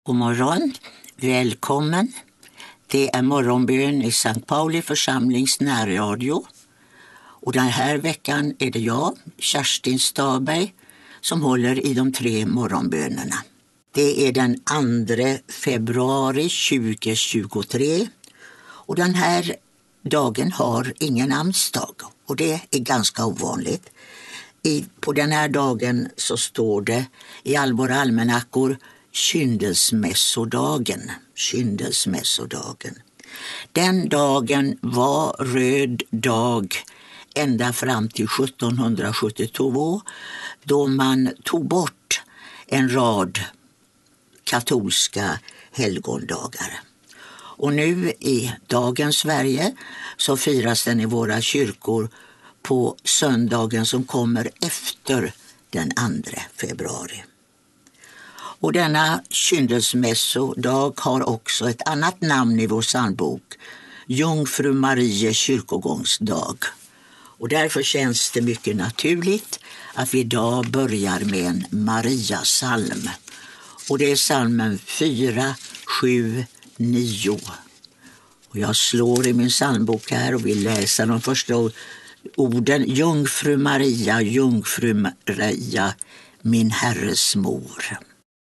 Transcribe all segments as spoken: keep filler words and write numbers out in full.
God morgon, välkommen. Det är morgonbön i Sankt Pauli församlings närradio. Och den här veckan är det jag, Kerstin Staberg, som håller i de tre morgonbönerna. Det är den andra februari tjugohundratjugotre och den här dagen har ingen namnsdag och det är ganska ovanligt. I, på den här dagen så står det i all våra almanackor Kyndelsmässodagen. Kyndelsmässodagen. Den dagen var röd dag ända fram till sjuttonhundrasjuttiotvå då man tog bort en rad katolska helgondagar. Och nu i dagens Sverige så firas den i våra kyrkor på söndagen som kommer efter den andra februari. Och denna kyndelsmässodag har också ett annat namn i vår psalmbok, Jungfru Marie kyrkogångsdag. Och därför känns det mycket naturligt att vi idag börjar med en Maria-psalm. Och det är psalmen fyra, sju, nio. Och jag slår i min psalmbok här och vill läsa de första orden. Jungfru Maria, Jungfru Maria, min Herres mor.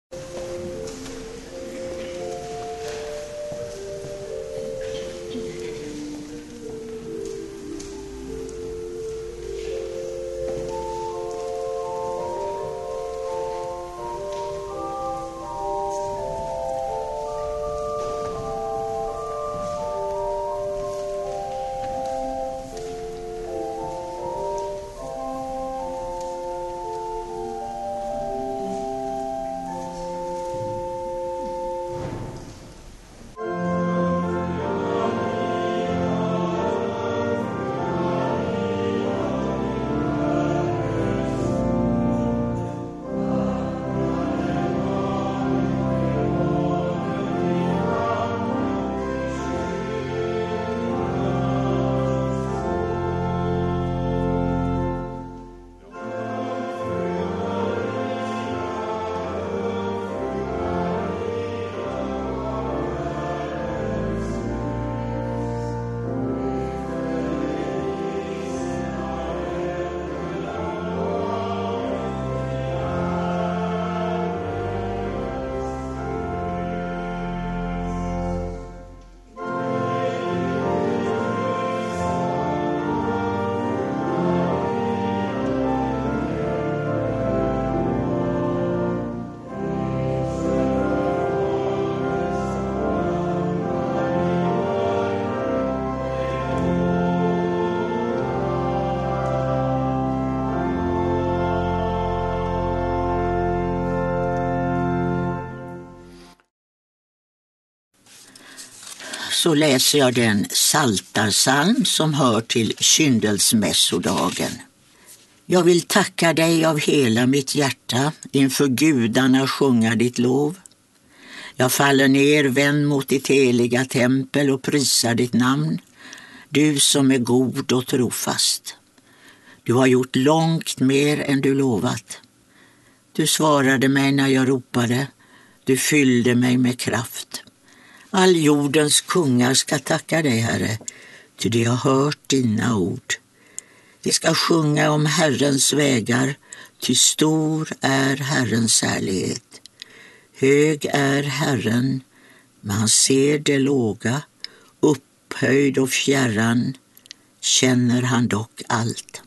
Så läser jag den psaltarpsalm som hör till kyndelsmässodagen. Jag vill tacka dig av hela mitt hjärta, inför gudarna sjunga ditt lov. Jag faller ner, vänd mot ditt heliga tempel och prisar ditt namn, du som är god och trofast. Du har gjort långt mer än du lovat. Du svarade mig när jag ropade, du fyllde mig med kraft. All jordens kungar ska tacka dig, Herre, ty de har hört dina ord. De ska sjunga om Herrens vägar, ty stor är Herrens härlighet. Hög är Herren, men han ser det låga, upphöjd och fjärran känner han dock allt.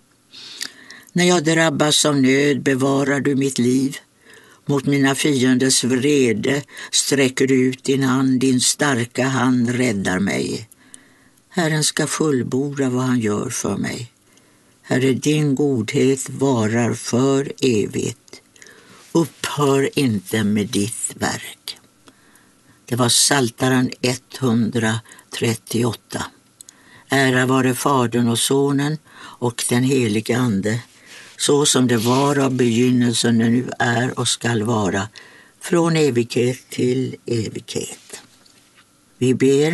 När jag drabbas av nöd bevarar du mitt liv. Mot mina fienders vrede sträcker du ut din hand, din starka hand räddar mig. Herren ska fullborda vad han gör för mig. Herre, din godhet varar för evigt. Upphör inte med ditt verk. Det var Psaltaren etthundratrettioåtta. Ära vare Fadern och Sonen och den helige Ande, så som det var av begynnelsen, nu är och skall vara, från evighet till evighet. Vi ber.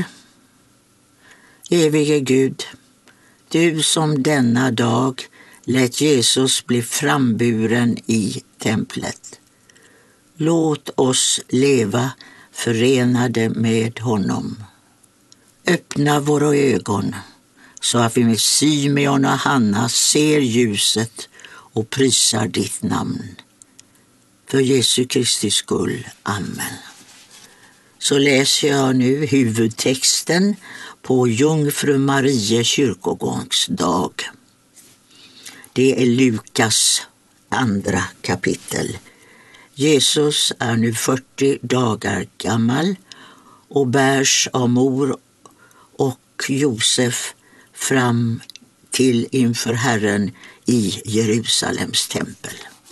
Evige Gud, du som denna dag lät Jesus bli framburen i templet. Låt oss leva förenade med honom. Öppna våra ögon så att vi med Simeon och Hanna ser ljuset och prisar ditt namn. För Jesu Kristi skull. Amen. Så läser jag nu huvudtexten på Jungfru Marie kyrkogångsdag. Det är Lukas andra kapitel. Jesus är nu fyrtio dagar gammal och bärs av mor och Josef fram till inför Herren i Jerusalems tempel.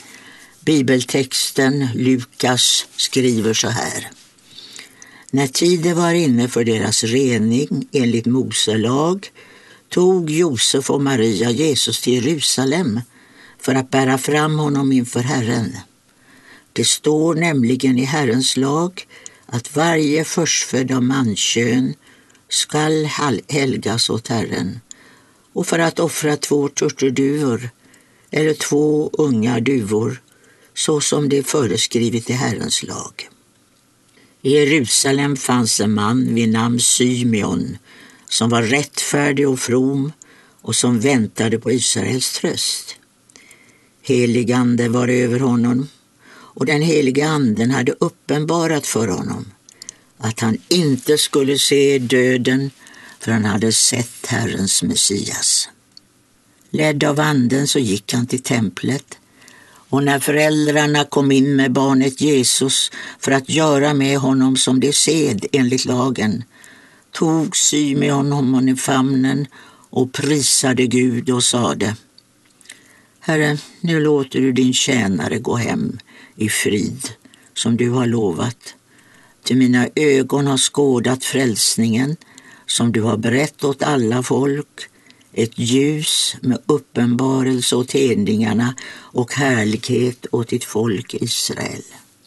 Bibeltexten Lukas skriver så här. När tiden var inne för deras rening enligt Mose lag tog Josef och Maria Jesus till Jerusalem för att bära fram honom inför Herren. Det står nämligen i Herrens lag att varje förstfödd av manskön skall helgas åt Herren, och för att offra två turturduvor eller två unga duvor så som det är föreskrivet i Herrens lag. I Jerusalem fanns en man vid namn Simeon som var rättfärdig och from och som väntade på Israels tröst. Heligande var över honom, och den heliga anden hade uppenbarat för honom att han inte skulle se döden för han hade sett Herrens Messias. Ledd av anden så gick han till templet, och när föräldrarna kom in med barnet Jesus för att göra med honom som det sed enligt lagen, tog Simeon honom i famnen och prisade Gud och sade: Herre, nu låter du din tjänare gå hem i frid, som du har lovat. Till mina ögon har skådat frälsningen, som du har berättat åt alla folk, ett ljus med uppenbarelse åt hedningarna och härlighet åt ditt folk Israel.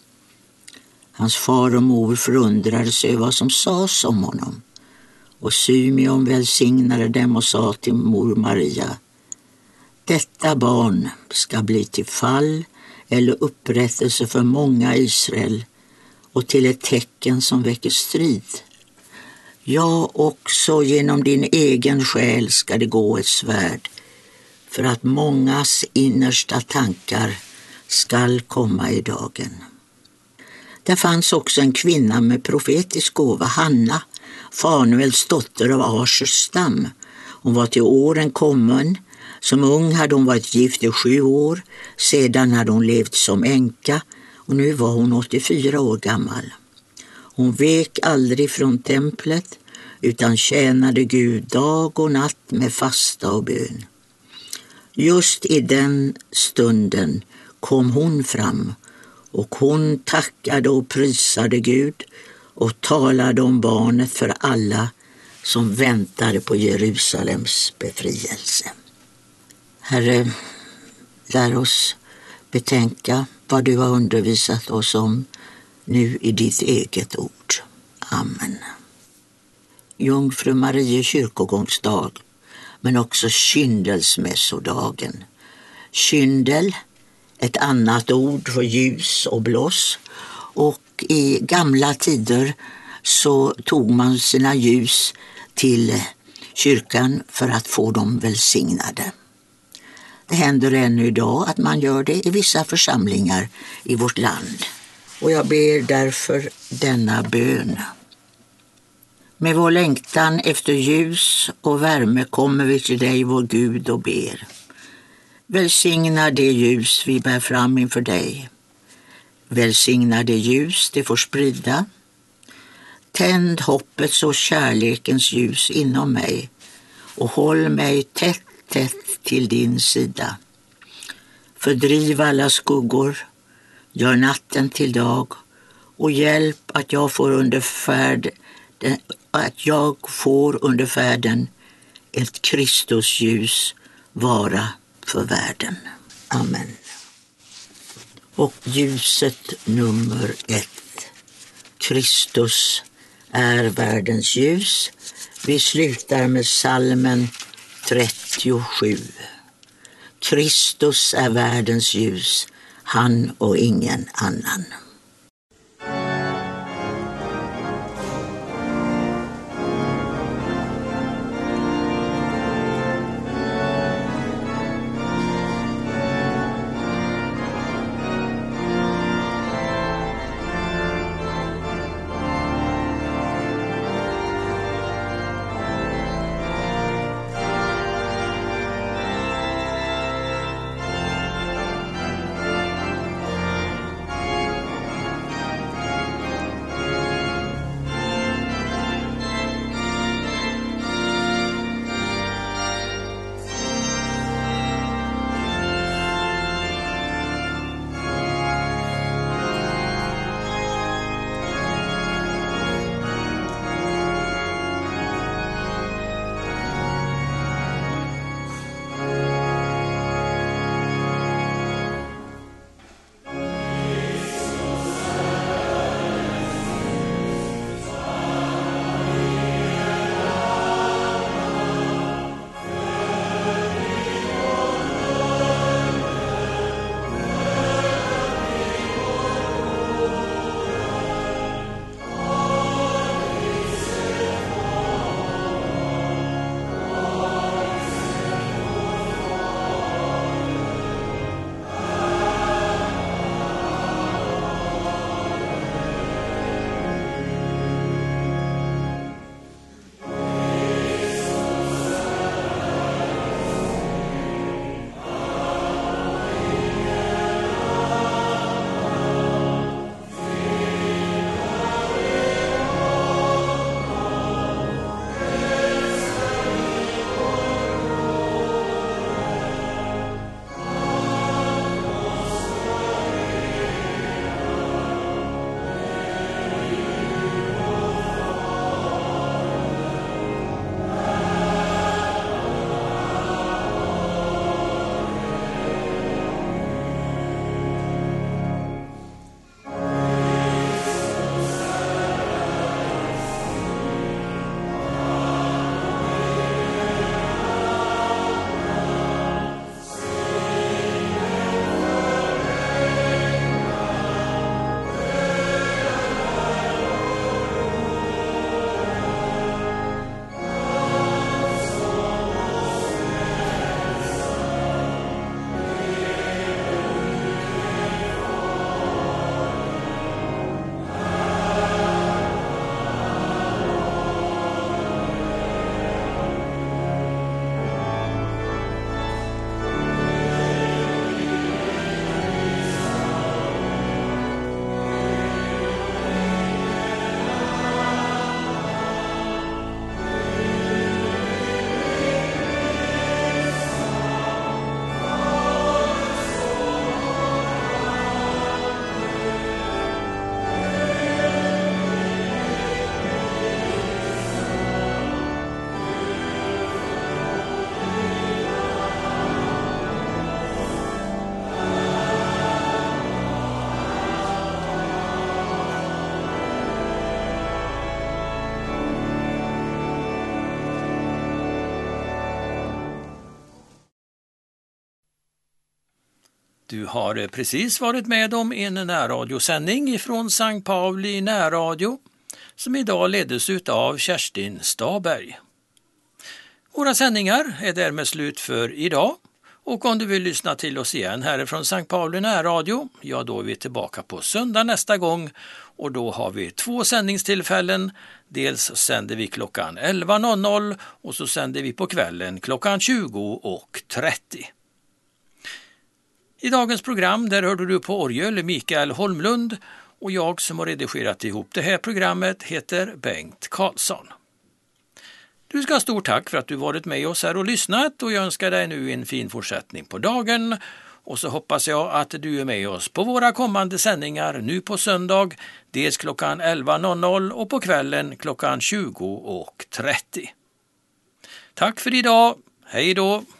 Hans far och mor förundrade sig över vad som sades om honom, och Simeon välsignade dem och sa till mor Maria: Detta barn ska bli till fall eller upprättelse för många Israel och till ett tecken som väcker strid. Ja, också genom din egen själ ska det gå ett svärd, för att mångas innersta tankar skall komma i dagen. Där fanns också en kvinna med profetisk gåva, Hanna, Fanuels dotter av Asers stam. Hon var till åren kommen. Som ung hade hon varit gift i sju år, sedan hade hon levt som änka och nu var hon åttiofyra år gammal. Hon vek aldrig från templet utan tjänade Gud dag och natt med fasta och bön. Just i den stunden kom hon fram, och hon tackade och prisade Gud och talade om barnet för alla som väntade på Jerusalems befrielse. Herre, lär oss betänka vad du har undervisat oss om nu i ditt eget ord. Amen. Jungfru Marie kyrkogångsdag, men också kyndelsmässodagen. Kyndel, ett annat ord för ljus och blås, och i gamla tider så tog man sina ljus till kyrkan för att få dem välsignade. Det händer ännu idag att man gör det i vissa församlingar i vårt land. Och jag ber därför denna bön. Med vår längtan efter ljus och värme kommer vi till dig, vår Gud, och ber. Välsigna det ljus vi bär fram inför dig. Välsigna det ljus det får sprida. Tänd hoppets och kärlekens ljus inom mig och håll mig tätt, tätt till din sida. Fördriv alla skuggor, gör natten till dag och hjälp att jag får under färd, att jag får under färden ett Kristusljus vara för världen. Amen. Och ljuset nummer ett. Kristus är världens ljus. Vi slutar med psalmen trettiosju. Kristus är världens ljus, han och ingen annan. Du har precis varit med om en närradiosändning från Sankt Pauli närradio som idag leddes ut av Kerstin Staberg. Våra sändningar är därmed slut för idag, och om du vill lyssna till oss igen härifrån Sankt Pauli närradio, ja då är vi tillbaka på söndag nästa gång, och då har vi två sändningstillfällen. Dels sänder vi klockan elva och så sänder vi på kvällen klockan tjugo och trettio. I dagens program där hörde du på orgel Mikael Holmlund, och jag som har redigerat ihop det här programmet heter Bengt Karlsson. Du ska ha stort tack för att du varit med oss här och lyssnat, och jag önskar dig nu en fin fortsättning på dagen, och så hoppas jag att du är med oss på våra kommande sändningar nu på söndag, dels klockan elva och på kvällen klockan tjugo och trettio. Tack för idag, hej då!